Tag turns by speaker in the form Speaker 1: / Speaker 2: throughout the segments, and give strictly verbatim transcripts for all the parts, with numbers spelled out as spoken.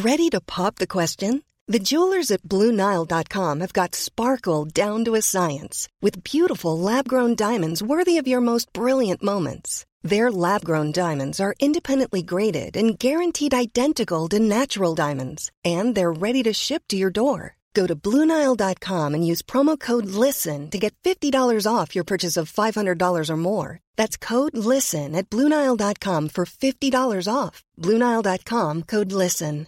Speaker 1: Ready to pop the question? The jewelers at Blue Nile dot com have got sparkle down to a science with beautiful lab-grown diamonds worthy of your most brilliant moments. Their lab-grown diamonds are independently graded and guaranteed identical to natural diamonds, and they're ready to ship to your door. Go to Blue Nile dot com and use promo code LISTEN to get fifty dollars off your purchase of five hundred dollars or more. That's code LISTEN at Blue Nile dot com for fifty dollars off. Blue Nile dot com, code LISTEN.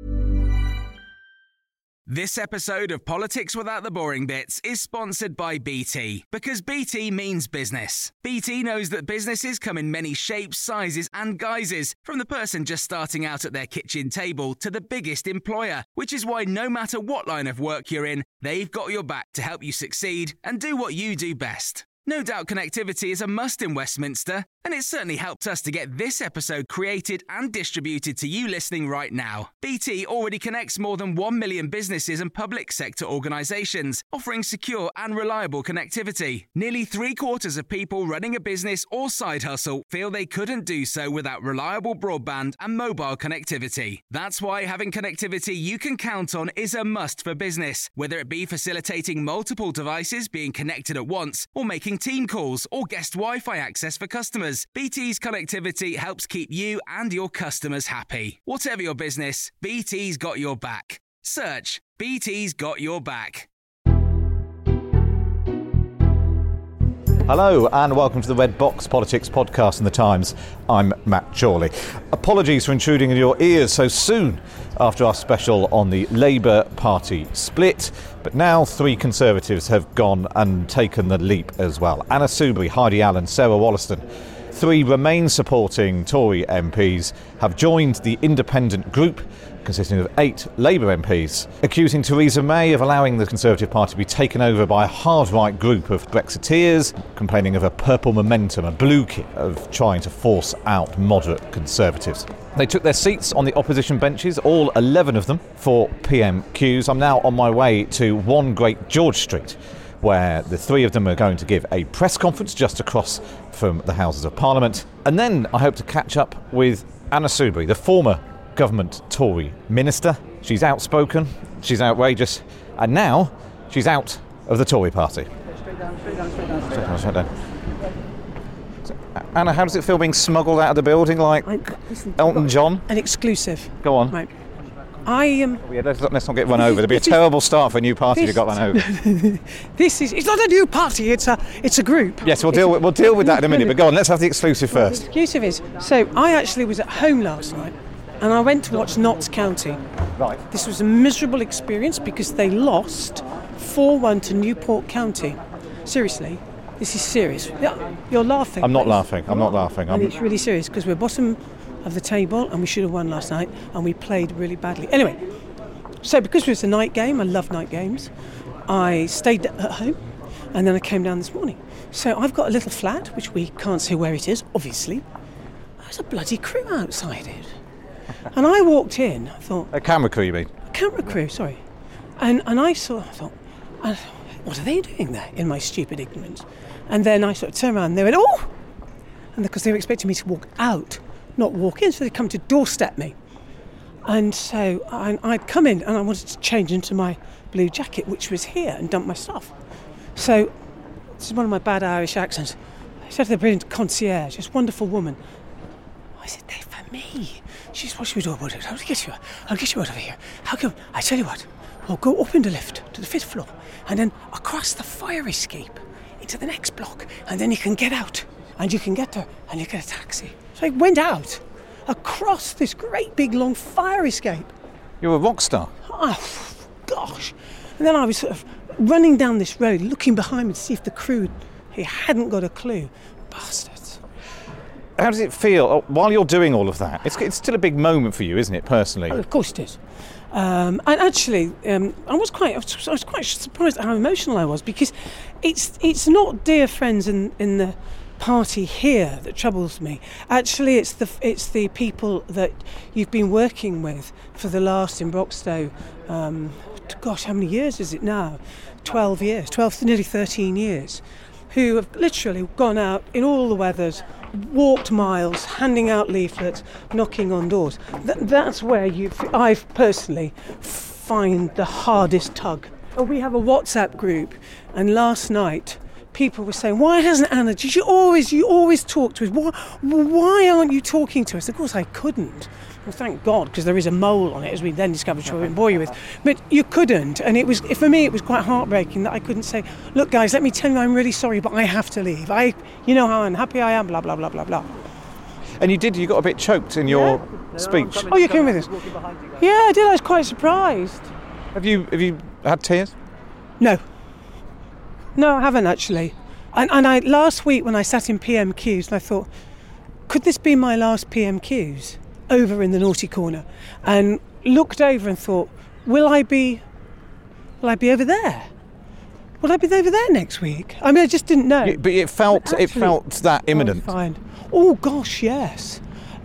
Speaker 2: This episode of Politics Without the Boring Bits is sponsored by B T, because B T means business. B T knows that businesses come in many shapes, sizes and guises, from the person just starting out at their kitchen table to the biggest employer, which is why no matter what line of work you're in, they've got your back to help you succeed and do what you do best. No doubt connectivity is a must in Westminster, and it's certainly helped us to get this episode created and distributed to you listening right now. B T already connects more than one million businesses and public sector organisations, offering secure and reliable connectivity. Nearly three quarters of people running a business or side hustle feel they couldn't do so without reliable broadband and mobile connectivity. That's why having connectivity you can count on is a must for business, whether it be facilitating multiple devices being connected at once or making team calls or guest Wi-Fi access for customers. B T's connectivity helps keep you and your customers happy. Whatever your business, B T's got your back. Search B T's got your back.
Speaker 3: Hello and welcome to the Red Box Politics podcast in the Times. I'm Matt Chorley. Apologies for intruding in your ears so soon after our special on the Labour Party split, but now three Conservatives have gone and taken the leap as well. Anna Soubry, Heidi Allen, Sarah Wollaston. Three Remain supporting Tory M Ps have joined the independent group, consisting of eight Labour M Ps, accusing Theresa May of allowing the Conservative Party to be taken over by a hard-right group of Brexiteers, complaining of a purple momentum, a blue kit of trying to force out moderate Conservatives. They took their seats on the opposition benches, all eleven of them, for P M Qs. I'm now on my way to One Great George Street, where the three of them are going to give a press conference just across from the Houses of Parliament. And then I hope to catch up with Anna Soubry, the former government Tory minister. She's outspoken, she's outrageous, and now she's out of the Tory party.
Speaker 4: Straight down, straight down, straight down, straight down.
Speaker 3: Straight down. So, Anna, how does it feel being smuggled out of the building like
Speaker 4: I, listen,
Speaker 3: Elton John?
Speaker 4: An exclusive.
Speaker 3: Go on.
Speaker 4: Right. I am... Um,
Speaker 3: oh, yeah, let's, let's not get run over. There'd be a terrible start for a new party if you got run over.
Speaker 4: This is... It's not a new party, it's a it's a group.
Speaker 3: Yes, we'll deal with, we'll deal with that in a minute, but go on, let's have the exclusive first.
Speaker 4: The exclusive is... So, I actually was at home last night, and I went to watch Notts County.
Speaker 3: Right.
Speaker 4: This was a miserable experience because they lost four one to Newport County. Seriously, this is serious. You're laughing.
Speaker 3: I'm not laughing, I'm not laughing. I'm...
Speaker 4: And it's really serious because we're bottom of the table and we should have won last night and we played really badly. Anyway, so because it was a night game, I love night games, I stayed at home and then I came down this morning. So I've got a little flat, which we can't say where it is, obviously. There's a bloody crew outside it. And I walked in, I thought...
Speaker 3: A camera crew, you mean?
Speaker 4: A camera crew, sorry. And and I saw, I thought, I thought, what are they doing there in my stupid ignorance? And then I sort of turned around and they went, oh! And because they were expecting me to walk out, not walk in, so they come to doorstep me. And so I, I'd come in and I wanted to change into my blue jacket, which was here, and dump my stuff. So, this is one of my bad Irish accents. I said to the brilliant concierge, this wonderful woman, I said, they're for me. She said, what should we do about it? I'll get you, I'll get you out of here. How come? I tell you what, we'll go up in the lift to the fifth floor, and then across the fire escape into the next block, and then you can get out, and you can get there, and you get a taxi. So I went out across this great big long fire escape.
Speaker 3: You're a rock star.
Speaker 4: Oh, gosh. And then I was sort of running down this road, looking behind me to see if the crew, he hadn't got a clue. Bastards.
Speaker 3: How does it feel while you're doing all of that? It's, it's still a big moment for you, isn't it, personally?
Speaker 4: Oh, of course it is. Um, and actually, um, I was quite, I was, I was quite surprised at how emotional I was, because it's it's not dear friends in, in the party here that troubles me. Actually, it's the it's the people that you've been working with for the last in Broxtowe. Um, gosh, how many years is it now? Twelve years, twelve, nearly thirteen years, who have literally gone out in all the weathers, walked miles, handing out leaflets, knocking on doors. Th- that's where you, I personally find the hardest tug. We have a WhatsApp group, and last night people were saying, why hasn't Anna, did you always, you always talk to us, why, why aren't you talking to us? Of course I couldn't. Well, thank God, because there is a mole on it, as we then discovered, which I won't bore you with. But you couldn't, and it was, for me, it was quite heartbreaking that I couldn't say, look guys, let me tell you I'm really sorry, but I have to leave. I, you know how unhappy I am, blah, blah, blah, blah, blah.
Speaker 3: And you did, you got a bit choked in your
Speaker 4: Yeah.
Speaker 3: speech.
Speaker 4: Oh, you came with us? Yeah, I did, I was quite surprised.
Speaker 3: Have you, have you had tears?
Speaker 4: No. No, I haven't actually. And, and I last week when I sat in P M Qs and I thought, could this be my last P M Qs over in the naughty corner? And looked over and thought, will I be, will I be over there? Will I be over there next week? I mean, I just didn't know.
Speaker 3: Yeah, but it felt,
Speaker 4: But
Speaker 3: it
Speaker 4: actually-
Speaker 3: felt that imminent.
Speaker 4: Oh, fine. Oh gosh, yes.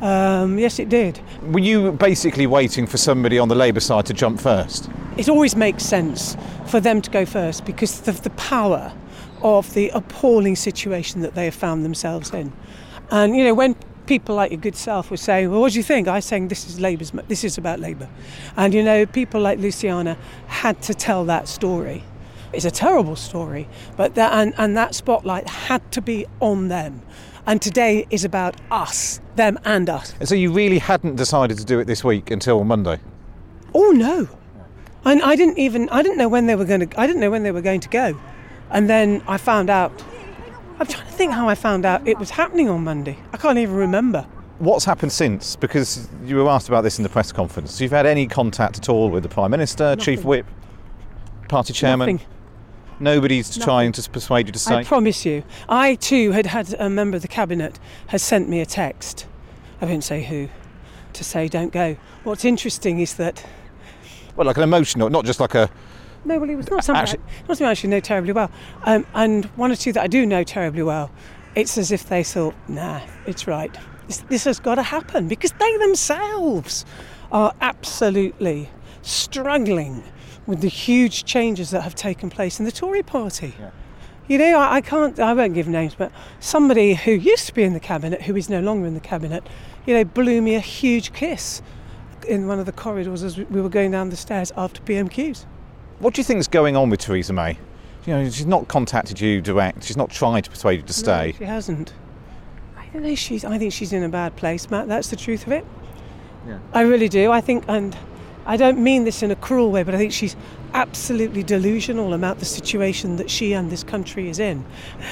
Speaker 4: Um, yes, it did.
Speaker 3: Were you basically waiting for somebody on the Labour side to jump first?
Speaker 4: It always makes sense for them to go first because of the power of the appalling situation that they have found themselves in. And, you know, when people like your good self were saying, well, what do you think? I was saying this is Labour's, this is about Labour. And, you know, people like Luciana had to tell that story. It's a terrible story, but that, and, and that spotlight had to be on them. And today is about us, them and us.
Speaker 3: And so you really hadn't decided to do it this week until Monday?
Speaker 4: Oh no. And I didn't even I didn't know when they were going to I didn't know when they were going to go. And then I found out, I'm trying to think how I found out it was happening on Monday. I can't even remember.
Speaker 3: What's happened since? Because you were asked about this in the press conference. You've had any contact at all with the Prime Minister,
Speaker 4: Nothing.
Speaker 3: Chief Whip, Party Chairman?
Speaker 4: Nothing.
Speaker 3: Nobody's
Speaker 4: Nothing.
Speaker 3: trying to persuade you to stay?
Speaker 4: I promise you. I too had had a member of the Cabinet has sent me a text, I won't say who, to say don't go. What's interesting is that,
Speaker 3: Well, like an emotional, not just like a...
Speaker 4: no, well, it was not something,
Speaker 3: Actually-
Speaker 4: I, not something I actually know terribly well. Um, and one or two that I do know terribly well, it's as if they thought, nah, it's right. This, this has got to happen because they themselves are absolutely struggling with the huge changes that have taken place in the Tory party.
Speaker 3: Yeah.
Speaker 4: You know, I, I can't, I won't give names, but somebody who used to be in the Cabinet, who is no longer in the Cabinet, you know, blew me a huge kiss in one of the corridors as we were going down the stairs after P M Qs.
Speaker 3: What do you think is going on with Theresa May? You know, she's not contacted you direct. She's not tried to persuade you to stay.
Speaker 4: No, she hasn't. I don't know. She's. I think she's in a bad place, Matt. That's the truth of it.
Speaker 3: Yeah.
Speaker 4: I really do. I think, and I don't mean this in a cruel way, but I think she's absolutely delusional about the situation that she and this country is in.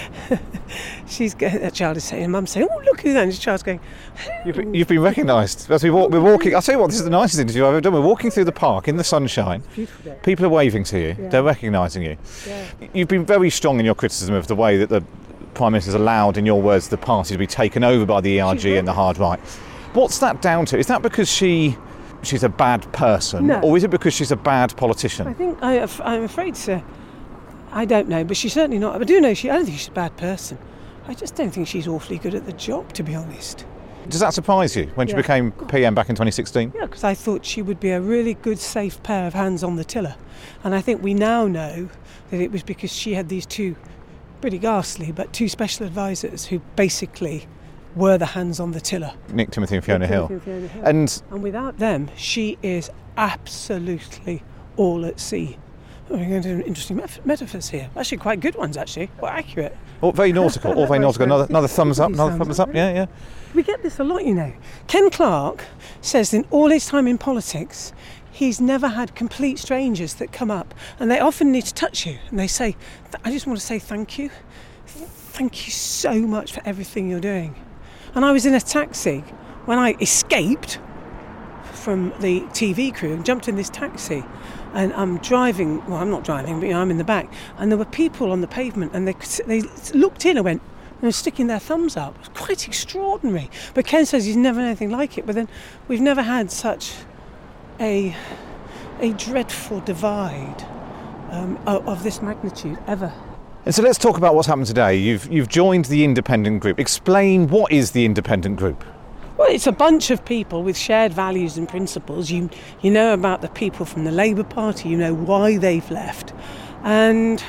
Speaker 4: She's that child is saying, Mum saying, "Oh, look who that!" And this child's going.
Speaker 3: You've been, you've been recognised. As we walk, we're walking. I'll tell you what. This is the nicest interview I've ever done. We're walking through the park in the sunshine.
Speaker 4: Beautiful day.
Speaker 3: People are waving to you.
Speaker 4: Yeah.
Speaker 3: They're recognising you.
Speaker 4: Yeah.
Speaker 3: You've been very strong in your criticism of the way that the Prime Minister's allowed, in your words, the party to be taken over by the E R G
Speaker 4: She's
Speaker 3: and the hard right. What's that down to? Is that because she she's a bad person,
Speaker 4: No.
Speaker 3: or is it because she's a bad
Speaker 4: I
Speaker 3: politician?
Speaker 4: think I, I'm afraid to. I don't know, but she's certainly not. I do know she. I don't think she's a bad person. I just don't think she's awfully good at the job, to be honest.
Speaker 3: Does that surprise you when she
Speaker 4: Yeah.
Speaker 3: became P M back in twenty sixteen?
Speaker 4: Yeah, because I thought she would be a really good, safe pair of hands on the tiller. And I think we now know that it was because she had these two, pretty ghastly, but two special advisors who basically were the hands on the tiller.
Speaker 3: Nick Timothy and Fiona Hill.
Speaker 4: And,
Speaker 3: And
Speaker 4: and without them, she is absolutely all at sea. Oh, we're going to do interesting met- metaphors here. Actually, quite good ones, actually. Quite accurate.
Speaker 3: all very nautical, all very nautical. Another, another thumbs up, another thumbs up. Yeah, yeah.
Speaker 4: We get this a lot, you know. Ken Clarke says in all his time in politics, he's never had complete strangers that come up and they often need to touch you and they say, I just want to say thank you. Thank you so much for everything you're doing. And I was in a taxi when I escaped from the T V crew and jumped in this taxi. And I'm driving, well, I'm not driving, but you know, I'm in the back. And there were people on the pavement and they they looked in and went, and were sticking their thumbs up. It was quite extraordinary. But Ken says he's never had anything like it. But then we've never had such a a dreadful divide um, of, of this magnitude ever.
Speaker 3: And so let's talk about what's happened today. You've you've joined the independent group. Explain what is the independent group.
Speaker 4: Well, it's a bunch of people with shared values and principles. You you know about the people from the Labour Party, you know why they've left. And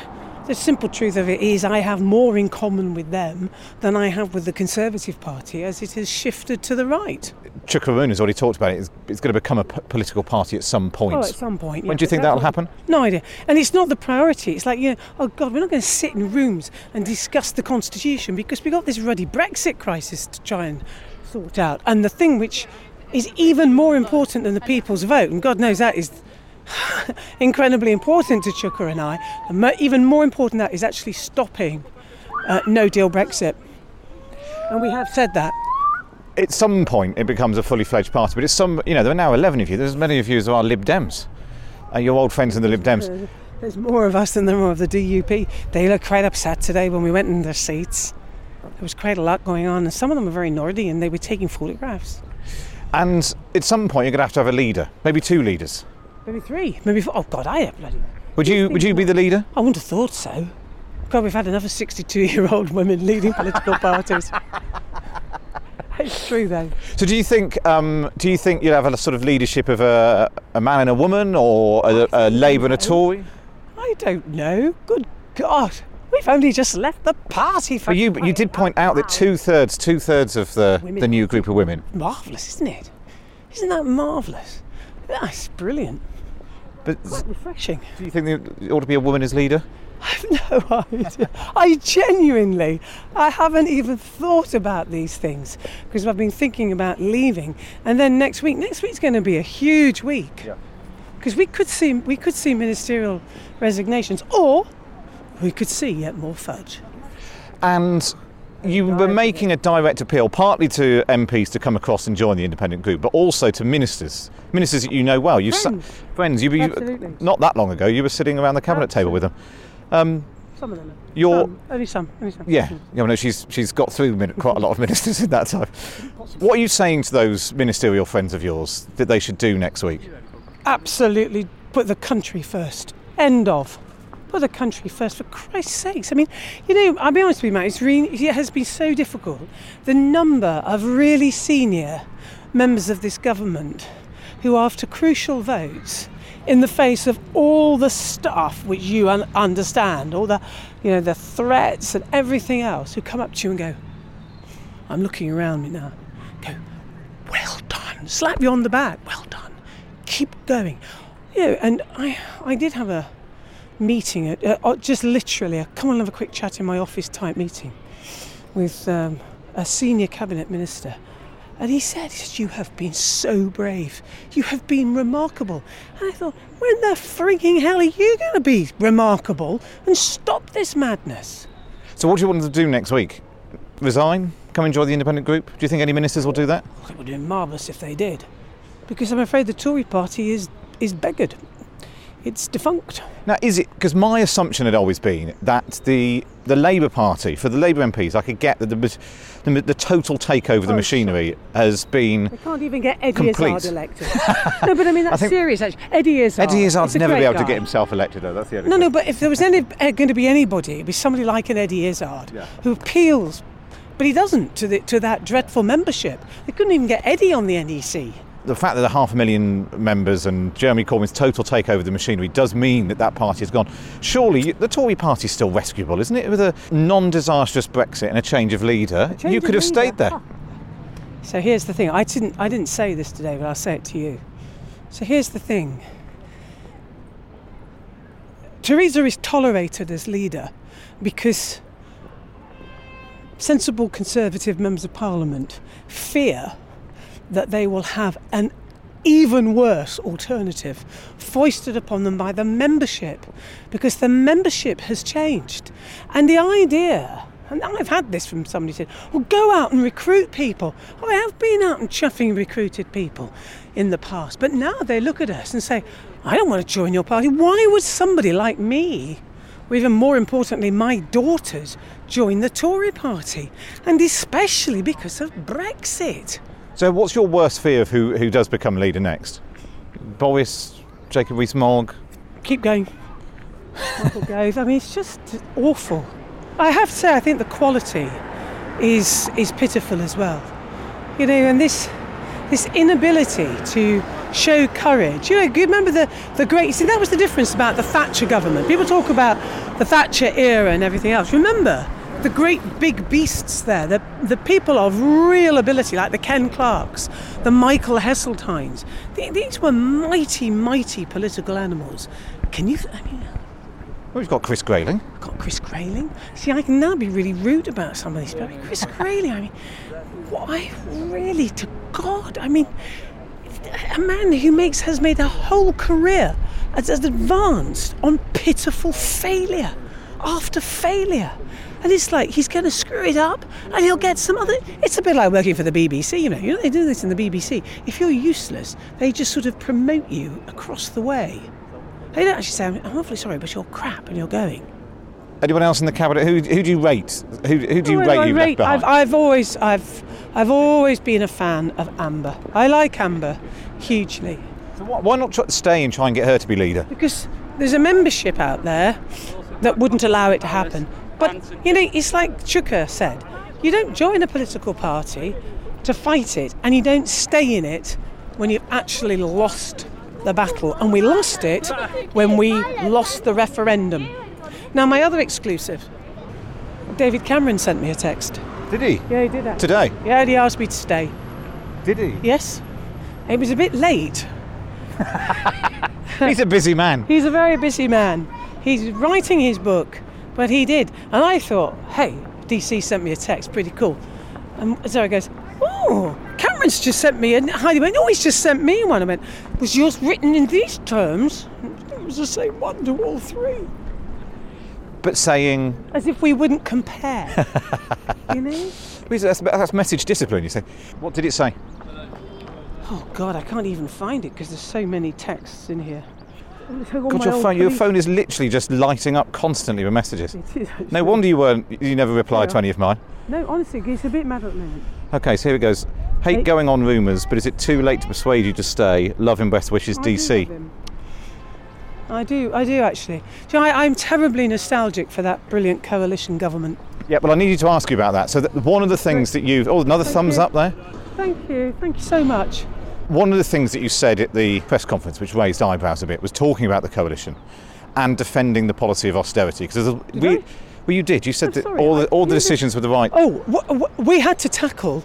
Speaker 4: the simple truth of it is I have more in common with them than I have with the Conservative Party as it has shifted to the right.
Speaker 3: Chuka Umunna has already talked about it. It's, it's going to become a p- political party at some point.
Speaker 4: Oh, at some point, yeah.
Speaker 3: When do you think that'll happen?
Speaker 4: No idea. And it's not the priority. It's like, you know, oh God, we're not going to sit in rooms and discuss the Constitution because we've got this ruddy Brexit crisis to try and sort out. And the thing which is even more important than the people's vote, and God knows that is incredibly important to Chuka and I, and mo- even more important than that is actually stopping uh, no-deal Brexit. And we have said that.
Speaker 3: At some point it becomes a fully fledged party, but it's some, you know, there are now eleven of you. There's as many of you as there are Lib Dems. Uh, your old friends in the Lib Dems.
Speaker 4: There's more of us than there are of the D U P. They looked quite upset today when we went in their seats. There was quite a lot going on, and some of them were very Nordy, and they were taking photographs.
Speaker 3: And at some point you're going to have to have a leader, maybe two leaders.
Speaker 4: Maybe three, maybe four. Oh God, I have bloody...
Speaker 3: Would you, would you be the leader?
Speaker 4: I wouldn't have thought so. God, we've had enough of sixty-two-year-old women leading political parties. It's true, though.
Speaker 3: So do you think um, do you think you'll have a sort of leadership of a, a man and a woman, or a, a Labour and a Tory?
Speaker 4: I don't know. Good God. We've only just left the party for...
Speaker 3: But you, you did point out that two-thirds, two-thirds of the, the new group of women...
Speaker 4: Marvellous, isn't it? Isn't that marvellous? That's brilliant.
Speaker 3: But
Speaker 4: quite refreshing.
Speaker 3: Do you think there ought to be a woman as leader?
Speaker 4: I've no idea. I genuinely, I haven't even thought about these things because I've been thinking about leaving. And then next week, next week's going to be a huge week.
Speaker 3: Yeah.
Speaker 4: Because we could see, we could see ministerial resignations, or we could see yet more fudge.
Speaker 3: And you were making a direct appeal, partly to M Ps to come across and join the independent group, but also to ministers, ministers that you know well. You
Speaker 4: friends.
Speaker 3: Sa- friends. You, you, not that long ago, you were sitting around the cabinet
Speaker 4: Absolutely.
Speaker 3: table with them. Um,
Speaker 4: some of them.
Speaker 3: You're,
Speaker 4: some, only some. Only some.
Speaker 3: Yeah, yeah. No, she's she's got through quite a lot of ministers in that time. What are you saying to those ministerial friends of yours that they should do next week?
Speaker 4: Absolutely, put the country first. End of. Put the country first, for Christ's sakes. I mean, you know, I'll be honest with you, Matt, it's really, it has been so difficult. The number of really senior members of this government who, after crucial votes, in the face of all the stuff which you un- understand, all the, you know, the threats and everything else, who come up to you and go, I'm looking around me now, go, well done, slap you on the back, well done, keep going. You know, and I, I did have a meeting, at, uh, just literally a come and have a quick chat in my office type meeting with um, a senior cabinet minister. And he said, he said, you have been so brave. You have been remarkable. And I thought, when the freaking hell are you going to be remarkable and stop this madness?
Speaker 3: So what do you want them to do next week? Resign? Come and join the independent group? Do you think any ministers will do that?
Speaker 4: It would be marvellous if they did. Because I'm afraid the Tory party is, is beggared. It's defunct.
Speaker 3: Now, is it, because my assumption had always been that the the Labour Party, for the Labour M Ps, I could get that the the, the total takeover of the
Speaker 4: oh,
Speaker 3: machinery
Speaker 4: sorry.
Speaker 3: has been
Speaker 4: They can't even get Eddie
Speaker 3: complete.
Speaker 4: Izzard elected. No, but I mean, that's
Speaker 3: I think
Speaker 4: serious, actually. Eddie Izzard.
Speaker 3: Eddie Izzard's
Speaker 4: is a
Speaker 3: never
Speaker 4: great
Speaker 3: be able
Speaker 4: guy.
Speaker 3: to get himself elected, though. That's the only
Speaker 4: No,
Speaker 3: thing.
Speaker 4: no, but if there was any, uh, going to be anybody, it'd be somebody like an Eddie Izzard,
Speaker 3: Yeah.
Speaker 4: who appeals, but he doesn't, to the, to that dreadful membership. They couldn't even get Eddie on the N E C.
Speaker 3: The fact that there are half a million members and Jeremy Corbyn's total takeover of the machinery does mean that that party has gone. Surely the Tory party is still rescuable, isn't it? With a non-disastrous Brexit and a change of leader,
Speaker 4: change
Speaker 3: you
Speaker 4: of
Speaker 3: could have
Speaker 4: leader.
Speaker 3: stayed there.
Speaker 4: Ah. So here's the thing. I didn't, I didn't say this today, but I'll say it to you. So here's the thing. Theresa is tolerated as leader because sensible Conservative members of Parliament fear that they will have an even worse alternative foisted upon them by the membership, because the membership has changed. And the idea, and I've had this from somebody who said, well, go out and recruit people. I have been out and chuffing recruited people in the past, but now they look at us and say, I don't want to join your party. Why would somebody like me, or even more importantly, my daughters, join the Tory party? And especially because of Brexit.
Speaker 3: So what's your worst fear of who, who does become leader next? Boris, Jacob Rees-Mogg?
Speaker 4: Keep going. Michael Gove. I mean, it's just awful. I have to say, I think the quality is is pitiful as well. You know, and this this inability to show courage. You know, you remember the, the great... See, that was the difference about the Thatcher government. People talk about the Thatcher era and everything else. Remember the great big beasts there, the, the people of real ability, like the Ken Clarks, the Michael Heseltines. These were mighty, mighty political animals. Can you... I mean...
Speaker 3: Well, we've got Chris Grayling.
Speaker 4: Got Chris Grayling. See, I can now be really rude about some of these people. Chris Grayling, I mean, why really, to God? I mean, a man who makes has made a whole career as, as advanced on pitiful failure after failure. And it's like he's going to screw it up and he'll get some other... It's a bit like working for the B B C, you know. You know, they do this in the B B C. If you're useless, they just sort of promote you across the way. They don't actually say, I'm awfully sorry, but you're crap and you're going.
Speaker 3: Anyone else in the cabinet? Who, who do you rate? Who, who do you
Speaker 4: oh,
Speaker 3: rate
Speaker 4: I
Speaker 3: you
Speaker 4: rate,
Speaker 3: left behind?
Speaker 4: I've, I've always, I've, I've always been a fan of Amber. I like Amber hugely.
Speaker 3: So why, why not try, stay and try and get her to be leader?
Speaker 4: Because there's a membership out there that wouldn't allow it to happen. But you know, it's like Chuka said: you don't join a political party to fight it, and you don't stay in it when you've actually lost the battle. And we lost it when we lost the referendum. Now, my other exclusive, David Cameron sent me a text.
Speaker 3: Did he?
Speaker 4: Yeah, he did that.
Speaker 3: Today?
Speaker 4: Yeah, he asked me to stay.
Speaker 3: Did he?
Speaker 4: Yes. It was a bit late.
Speaker 3: He's a busy man.
Speaker 4: He's a very busy man. He's writing his book, but he did. And I thought, hey, D C sent me a text, pretty cool. And Sarah goes, oh, Cameron's just sent me, and Heidi went, oh, he's just sent me one. I went, was yours written in these terms? It was the same one to all three.
Speaker 3: But saying...
Speaker 4: As if we wouldn't compare, you know?
Speaker 3: That's, that's message discipline, you say. What did it say?
Speaker 4: Oh, God, I can't even find it because there's so many texts in here.
Speaker 3: God, your phone, your phone is literally just lighting up constantly with messages.
Speaker 4: It is,
Speaker 3: no wonder you weren't. You never replied yeah. to any of mine.
Speaker 4: No, honestly, it's a bit mad at the moment.
Speaker 3: Okay, so here it goes. Hate hey. going on rumours, but is it too late to persuade you to stay? Love and best wishes,
Speaker 4: I
Speaker 3: D C.
Speaker 4: Do love him. I do, I do actually. Do you know, I, I'm terribly nostalgic for that brilliant coalition government.
Speaker 3: Yeah, well, I need you to ask you about that. So that one of the things that you've... Oh, another
Speaker 4: Thank
Speaker 3: thumbs
Speaker 4: you.
Speaker 3: up there.
Speaker 4: Thank you, thank you so much.
Speaker 3: One of the things that you said at the press conference, which raised eyebrows a bit, was talking about the coalition and defending the policy of austerity. Because we, well, you did. You said
Speaker 4: I'm
Speaker 3: that
Speaker 4: sorry,
Speaker 3: all the, all the
Speaker 4: I,
Speaker 3: decisions were the right.
Speaker 4: Oh, w- w- we had to tackle.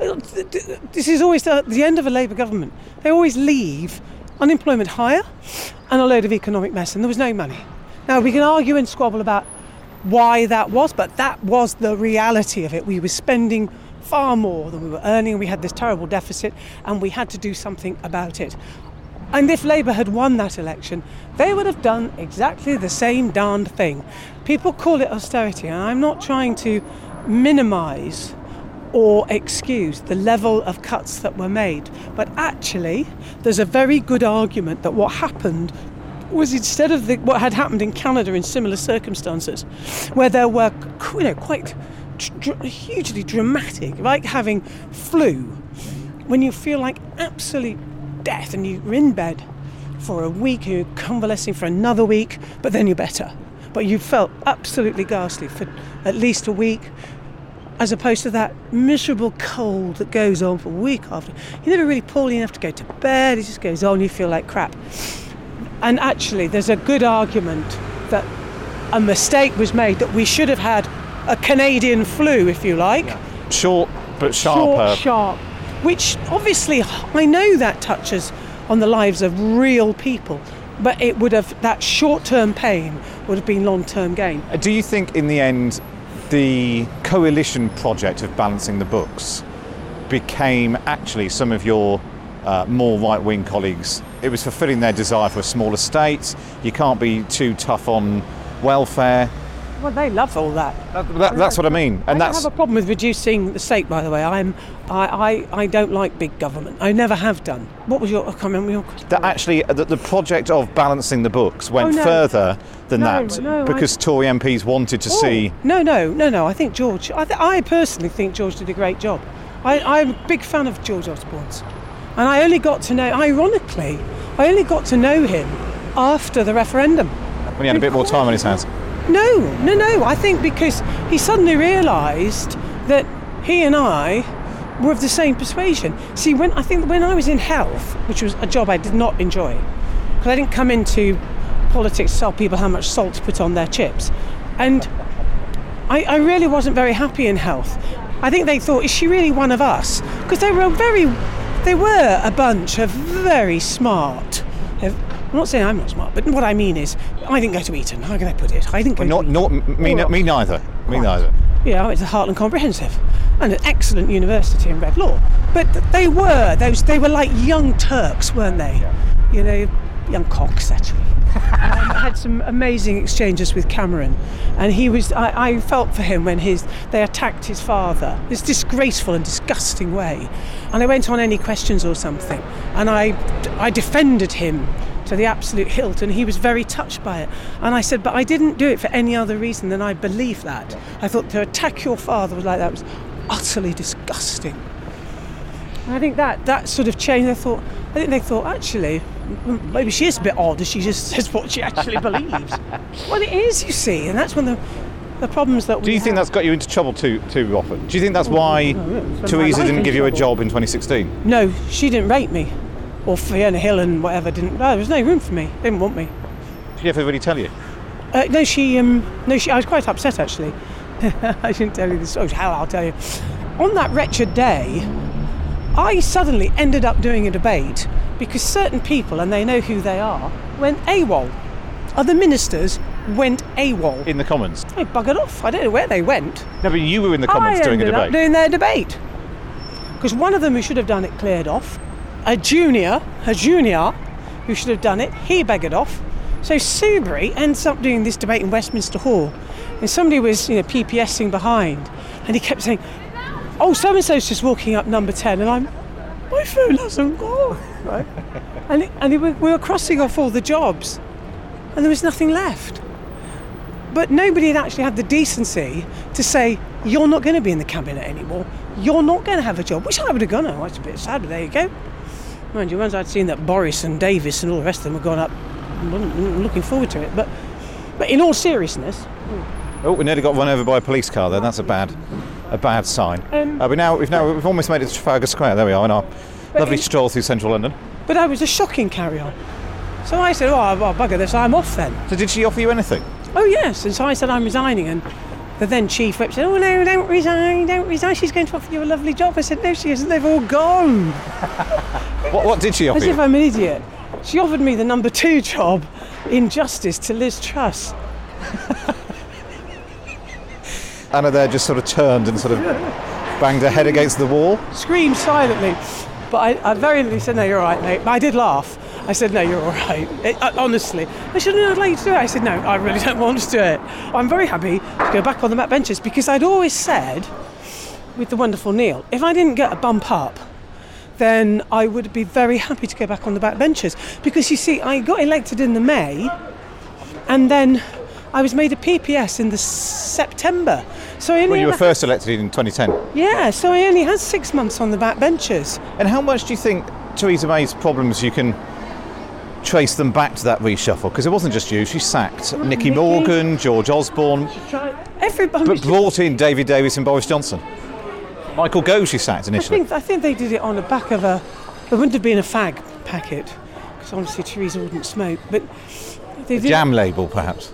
Speaker 4: This is always the, the end of a Labour government. They always leave unemployment higher and a load of economic mess, and there was no money. Now we can argue and squabble about why that was, but that was the reality of it. We were spending far more than we were earning. We had this terrible deficit and we had to do something about it. And if Labour had won that election, they would have done exactly the same darned thing. People call it austerity, and I'm not trying to minimise or excuse the level of cuts that were made. But actually, there's a very good argument that what happened was, instead of the, what had happened in Canada in similar circumstances, where there were, you know, quite Dr- hugely dramatic, like having flu, when you feel like absolute death and you're in bed for a week, you're convalescing for another week, but then you're better. But you felt absolutely ghastly for at least a week, as opposed to that miserable cold that goes on for a week after. You're never really poorly enough to go to bed, it just goes on, you feel like crap. And actually, there's a good argument that a mistake was made, that we should have had a Canadian flu, if you like.
Speaker 3: Yeah. Short but sharper.
Speaker 4: Short, sharp. Which obviously, I know that touches on the lives of real people, but it would have, that short-term pain would have been long-term gain.
Speaker 3: Do you think in the end the coalition project of balancing the books became actually some of your uh, more right-wing colleagues, it was fulfilling their desire for a smaller state, you can't be too tough on welfare?
Speaker 4: Well, they love all that.
Speaker 3: that, that that's what I mean. And
Speaker 4: I
Speaker 3: that's...
Speaker 4: don't have a problem with reducing the state, by the way. I'm, I, I, I don't like big government. I never have done. What was your... I can't remember your question.
Speaker 3: That actually, the, the project of balancing the books went
Speaker 4: oh, no.
Speaker 3: further than
Speaker 4: no,
Speaker 3: that
Speaker 4: no,
Speaker 3: because
Speaker 4: I...
Speaker 3: Tory M Ps wanted to
Speaker 4: oh,
Speaker 3: see...
Speaker 4: No, no, no, no. I think George... I, th- I personally think George did a great job. I, I'm a big fan of George Osborne's. And I only got to know... Ironically, I only got to know him after the referendum.
Speaker 3: When he had a bit more time on his hands.
Speaker 4: No, no, no. I think because he suddenly realised that he and I were of the same persuasion. See, when I think when I was in health, which was a job I did not enjoy, because I didn't come into politics to tell people how much salt to put on their chips, and I, I really wasn't very happy in health. I think they thought, is she really one of us? Because they were a very, they were a bunch of very smart. I'm not saying I'm not smart, but what I mean is, I didn't go to Eton. How can I put it? I didn't go
Speaker 3: Well,
Speaker 4: to
Speaker 3: not,
Speaker 4: Eton.
Speaker 3: not me, me neither. Me
Speaker 4: Right.
Speaker 3: neither.
Speaker 4: Yeah, I went to Heartland Comprehensive, and an excellent university and read law. But they were those. They were like young Turks, weren't they? You know, young cocks actually. um, I had some amazing exchanges with Cameron, and he was. I, I felt for him when his they attacked his father, this disgraceful and disgusting way, and I went on Any Questions or something, and I, I defended him to the absolute hilt, and he was very touched by it. And I said, but I didn't do it for any other reason than I believe that. I thought to attack your father was like that was utterly disgusting. And I think that that sort of changed. I thought, I think they thought actually, maybe she is a bit odd if she just says what she actually believes. Well, it is, you see, and that's one of the, the problems that we
Speaker 3: Do you think
Speaker 4: have.
Speaker 3: that's got you into trouble too too often? Do you think that's why
Speaker 4: no, it's been my
Speaker 3: Theresa
Speaker 4: life
Speaker 3: didn't
Speaker 4: in
Speaker 3: give you a
Speaker 4: trouble.
Speaker 3: job in twenty sixteen?
Speaker 4: No, she didn't rate me, or Fiona Hill and whatever didn't. No, there was no room for me. They didn't want me.
Speaker 3: Did everybody tell you?
Speaker 4: Uh, no, she. Um, no, she. I was quite upset actually. I shouldn't tell you this. Oh, hell, I'll tell you. On that wretched day, I suddenly ended up doing a debate because certain people, and they know who they are, went AWOL. Other ministers went AWOL.
Speaker 3: In the Commons?
Speaker 4: They buggered off. I don't know where they went.
Speaker 3: No, but you were in the Commons
Speaker 4: I
Speaker 3: doing a
Speaker 4: ended
Speaker 3: debate.
Speaker 4: up doing their debate. Because one of them who should have done it cleared off. A junior, a junior who should have done it, he beggared off. So Subury ends up doing this debate in Westminster Hall, and somebody was, you know, PPSing behind, and he kept saying, "Oh, so and so's just walking up number ten," and I'm, my phone hasn't gone, right? and it, and it, we were crossing off all the jobs, and there was nothing left. But nobody had actually had the decency to say, "You're not going to be in the cabinet anymore. You're not going to have a job," which I would have gone. Oh, it's a bit sad, but there you go. Mind you, once I'd seen that Boris and Davis and all the rest of them had gone up, I wasn't looking forward to it. But, but in all seriousness,
Speaker 3: Oh, we nearly got run over by a police car then. That's a bad a bad sign.
Speaker 4: Um,
Speaker 3: uh, we now, we've now we've almost made it to Trafalgar Square. There we are in our lovely
Speaker 4: it-
Speaker 3: stroll through central London.
Speaker 4: but I was a shocking carry-on. So I said, "Oh, well, bugger this, I'm off then."
Speaker 3: So did she offer you anything?
Speaker 4: Oh yes, and so I said I'm resigning, and the then chief whip said, "Oh no, don't resign, don't resign. She's going to offer you a lovely job." I said, "No, she isn't. They've all gone."
Speaker 3: What, what did she offer
Speaker 4: As
Speaker 3: you?
Speaker 4: if I'm an idiot. She offered me the number two job in Justice to Liz Truss.
Speaker 3: Anna there just sort of turned and sort of banged her head against the wall.
Speaker 4: Screamed silently, but I, I very nearly said, "No, you're all right, mate." But I did laugh. I said, "No, you're all right." It, I, honestly, I said, "No, I'd like you to do it." I said, "No, I really don't want to do it. I'm very happy to go back on the backbenches," because I'd always said, with the wonderful Neil, if I didn't get a bump up, then I would be very happy to go back on the backbenches. Because you see, I got elected in the May, and then I was made a P P S in the September. So I only
Speaker 3: Well, you were
Speaker 4: had-
Speaker 3: first elected in twenty ten.
Speaker 4: Yeah, so I only had six months on the backbenches.
Speaker 3: And how much do you think Theresa May's problems, you can trace them back to that reshuffle? Because it wasn't just you. She sacked Nicky
Speaker 4: Nicky.
Speaker 3: Morgan, George Osborne,
Speaker 4: Everybody.
Speaker 3: but brought in David Davis and Boris Johnson. Michael Gove she sacked
Speaker 4: I
Speaker 3: initially.
Speaker 4: think I think they did it on the back of a. There wouldn't have been a fag packet, because obviously Theresa wouldn't smoke. But they did.
Speaker 3: Jam label, perhaps.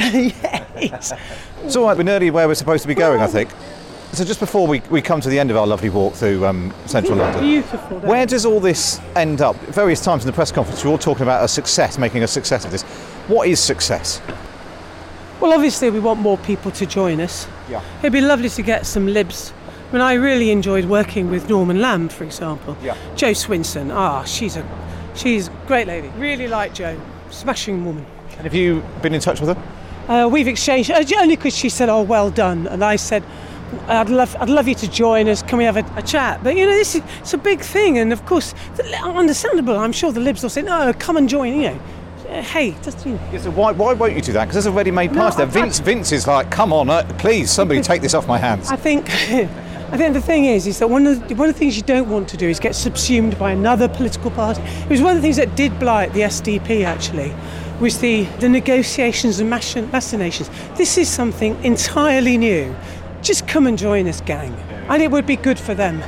Speaker 4: Yes.
Speaker 3: It's all right, we're nearly where we're supposed to be going, I think. So just before we, we come to the end of our lovely walk through um, central London,
Speaker 4: Beautiful. don't
Speaker 3: where
Speaker 4: it?
Speaker 3: does all this end up? Various times in the press conference, you're all talking about a success, making a success of this. What is success?
Speaker 4: Well, obviously we want more people to join us.
Speaker 3: Yeah.
Speaker 4: It'd be lovely to get some libs. I mean, I really enjoyed working with Norman Lamb, for example.
Speaker 3: Yeah.
Speaker 4: Jo Swinson. Ah, she's a she's a great lady. Really like Jo. Smashing woman.
Speaker 3: And have you been in touch with her?
Speaker 4: Uh, we've exchanged uh, only because she said, "Oh, well done," and I said, "I'd love, I'd love you to join us. Can we have a, a chat?" But you know, this is it's a big thing, and of course, the, understandable. I'm sure the Libs will say, "No, come and join." You know, uh, hey, just you know.
Speaker 3: Yeah, so why, why won't you do that? Because there's a ready-made
Speaker 4: No,
Speaker 3: party there.
Speaker 4: I-
Speaker 3: Vince, Vince is like, come on, uh, please, somebody take this off my hands.
Speaker 4: I think, I think the thing is, is that one of the, one of the things you don't want to do is get subsumed by another political party. It was one of the things that did blight the S D P actually. Was the, the negotiations and machin- machinations. This is something entirely new. Just come and join us, gang. And it would be good for them.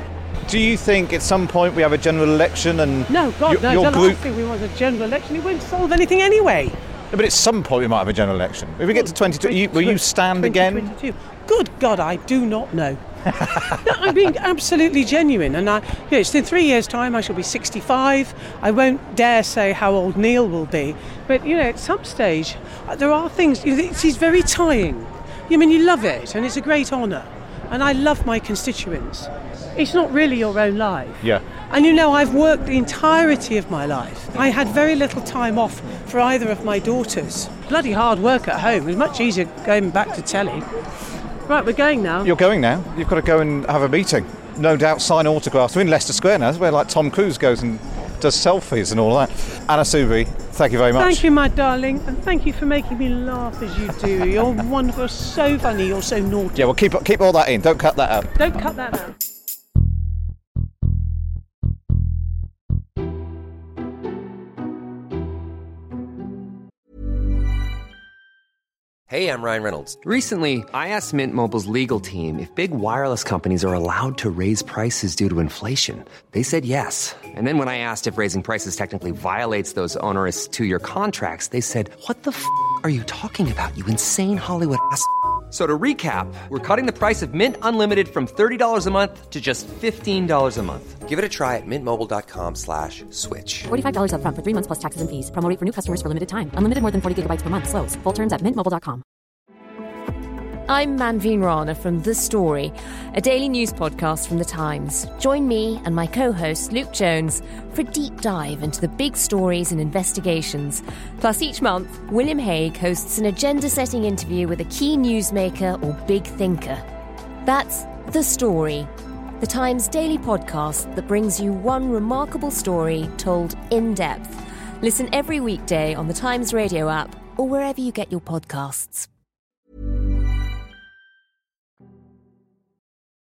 Speaker 3: do you think at some point we have a general election and
Speaker 4: No, God,
Speaker 3: your,
Speaker 4: no,
Speaker 3: your
Speaker 4: the
Speaker 3: group...
Speaker 4: last thing we want is a general election. It won't solve anything anyway.
Speaker 3: No, but at some point we might have a general election. If we get to twenty-two, you, will you stand again?
Speaker 4: Good God, I do not know. No, I'm being absolutely genuine, and I, you know, it's in three years' time. I shall be sixty-five. I won't dare say how old Neil will be, but you know, at some stage, uh, there are things. You know, it's, it's very tying. I mean, you love it, and it's a great honour, and I love my constituents. It's not really your own life.
Speaker 3: Yeah.
Speaker 4: And you know, I've worked the entirety of my life. I had very little time off for either of my daughters. Bloody hard work at home. It was much easier going back to telly. Right, we're going now.
Speaker 3: You're going now. You've got to go and have a meeting. No doubt sign autographs. We're in Leicester Square now. It's where like Tom Cruise goes and does selfies and all that. Anna Soubry, thank you very much.
Speaker 4: Thank you, my darling, and thank you for making me laugh as you do. You're wonderful, you're so funny, you're so naughty.
Speaker 3: Yeah, well, keep keep all that in. Don't cut that out.
Speaker 4: Don't cut that out.
Speaker 5: Hey, I'm Ryan Reynolds. Recently, I asked Mint Mobile's legal team if big wireless companies are allowed to raise prices due to inflation. They said yes. And then when I asked if raising prices technically violates those onerous two-year contracts, they said, what the f*** are you talking about, you insane Hollywood ass f- So to recap, we're cutting the price of Mint Unlimited from thirty dollars a month to just fifteen dollars a month. Give it a try at mintmobile.com slash switch.
Speaker 6: forty-five dollars up front for three months plus taxes and fees. Promo rate for new customers for limited time. Unlimited more than forty gigabytes per month. Slows full terms at mint mobile dot com.
Speaker 7: I'm Manveen Rana from The Story, a daily news podcast from The Times. Join me and my co-host Luke Jones for a deep dive into the big stories and investigations. Plus, each month, William Hague hosts an agenda-setting interview with a key newsmaker or big thinker. That's The Story, The Times daily podcast that brings you one remarkable story told in depth. Listen every weekday on The Times radio app or wherever you get your podcasts.